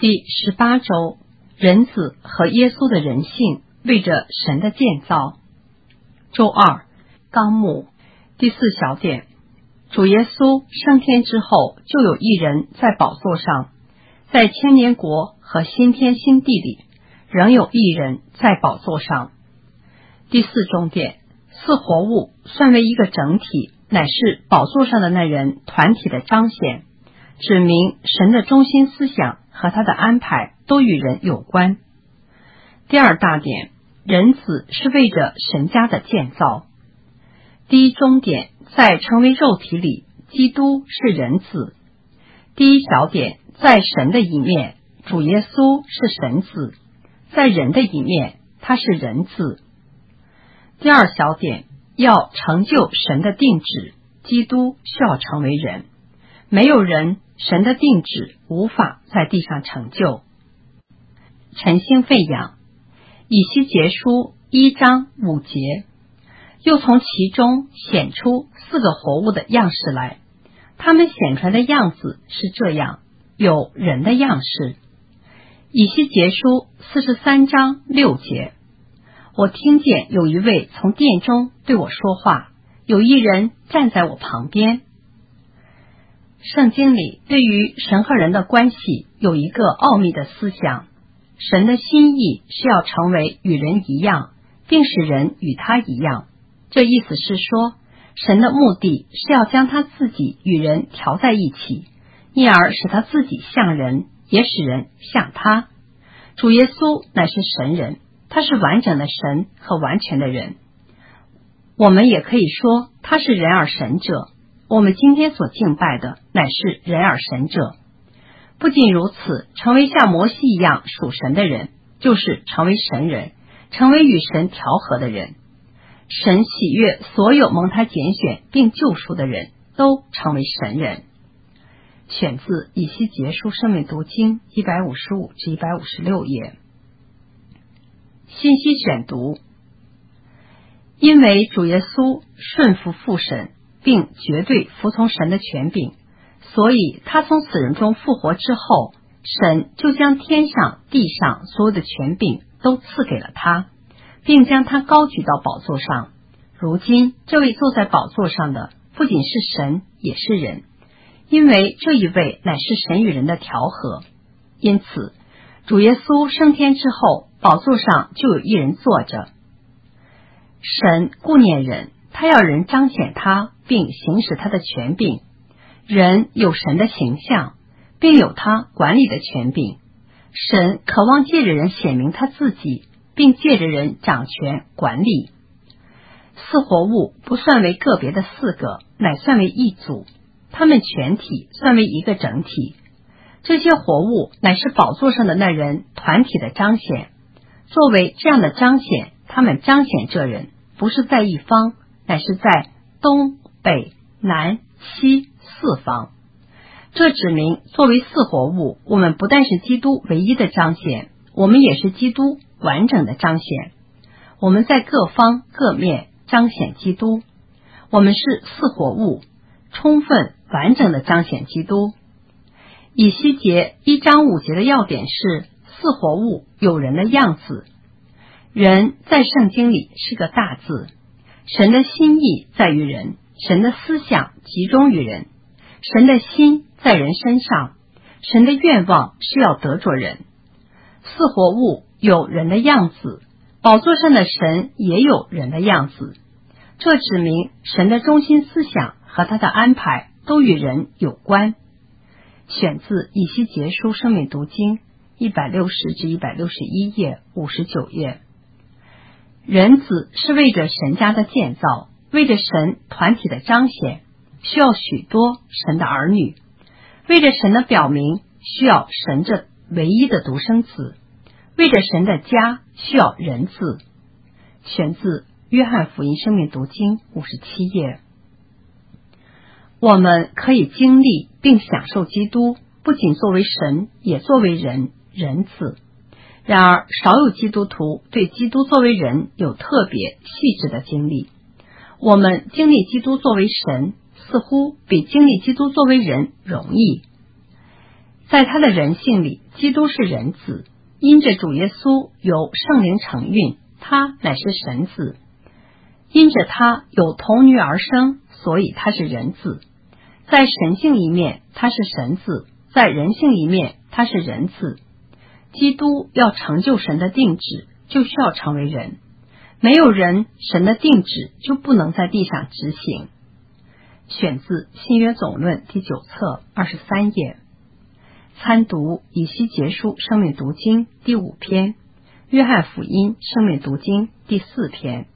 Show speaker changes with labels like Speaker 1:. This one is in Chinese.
Speaker 1: 第18周，人子和耶稣的人性为着神的建造。周2，纲目第4小点，主耶稣升天之后，就有一人在宝座上，在千年国和新天新地里，仍有一人在宝座上。第4重点，四活物算为一个整体，乃是宝座上的那人团体的彰显，指明神的中心思想和他的安排都与人有关。第2大点，人子是为着神家的建造。第1中点，在成为肉体里，基督是人子。第1小点，在神的一面，主耶稣是神子；在人的一面，他是人子。第2小点，要成就神的定旨，基督需要成为人，没有人，神的定旨无法在地上成就。晨星吠养，以西结书1章5节，又从其中显出4个活物的样式来，他们显出来的样子是这样，有人的样式。以西结书43章6节，我听见有一位从殿中对我说话，有一人站在我旁边。圣经里对于神和人的关系有一个奥秘的思想，神的心意是要成为与人一样，并使人与他一样。这意思是说，神的目的是要将他自己与人调在一起，因而使他自己像人，也使人像他。主耶稣乃是神人，他是完整的神和完全的人。我们也可以说他是人而神者，我们今天所敬拜的乃是人而神者。不仅如此，成为像摩西一样属神的人，就是成为神人，成为与神调和的人。神喜悦所有蒙他拣选并救赎的人，都成为神人。选自以西结书生命读经155至156页。信息选读，因为主耶稣顺服父神，并绝对服从神的权柄，所以他从死人中复活之后，神就将天上地上所有的权柄都赐给了他，并将他高举到宝座上。如今这位坐在宝座上的不仅是神，也是人，因为这一位乃是神与人的调和。因此主耶稣升天之后，宝座上就有一人坐着。神顾念人，他要人彰显他，并行使他的权柄。人有神的形象，并有他管理的权柄。神渴望借着人显明他自己，并借着人掌权管理。四活物不算为个别的4个，乃算为一组，他们全体算为一个整体。这些活物乃是宝座上的那人团体的彰显。作为这样的彰显，他们彰显这人不是在一方，乃是在东北南西4方。这指明作为4活物，我们不但是基督唯一的彰显，我们也是基督完整的彰显。我们在各方各面彰显基督，我们是4活物，充分完整的彰显基督。以西结1章5节的要点是4活物有人的样子。人在圣经里是个大字，神的心意在于人，神的思想集中于人，神的心在人身上，神的愿望是要得着人。4活物有人的样子，宝座上的神也有人的样子，这指明神的中心思想和他的安排都与人有关。选自以西结书生命读经160至161页59页。人子是为着神家的建造，为着神团体的彰显，需要许多神的儿女，为着神的表明，需要神这唯一的独生子，为着神的家需要人子。选自约翰福音生命读经57页。我们可以经历并享受基督，不仅作为神，也作为人子。然而少有基督徒对基督作为人有特别细致的经历。我们经历基督作为神，似乎比经历基督作为人容易。 在他的人性里，基督是人子，因着主耶稣有圣灵承运，他乃是神子。因着他有童女而生，所以他是人子。在神性一面，他是神子；在人性一面，他是人子。基督要成就神的定旨，就需要成为人。没有人，神的定旨就不能在地上执行。选自新约总论第9册23页。参读以西结书生命读经第5篇，约翰福音生命读经第4篇。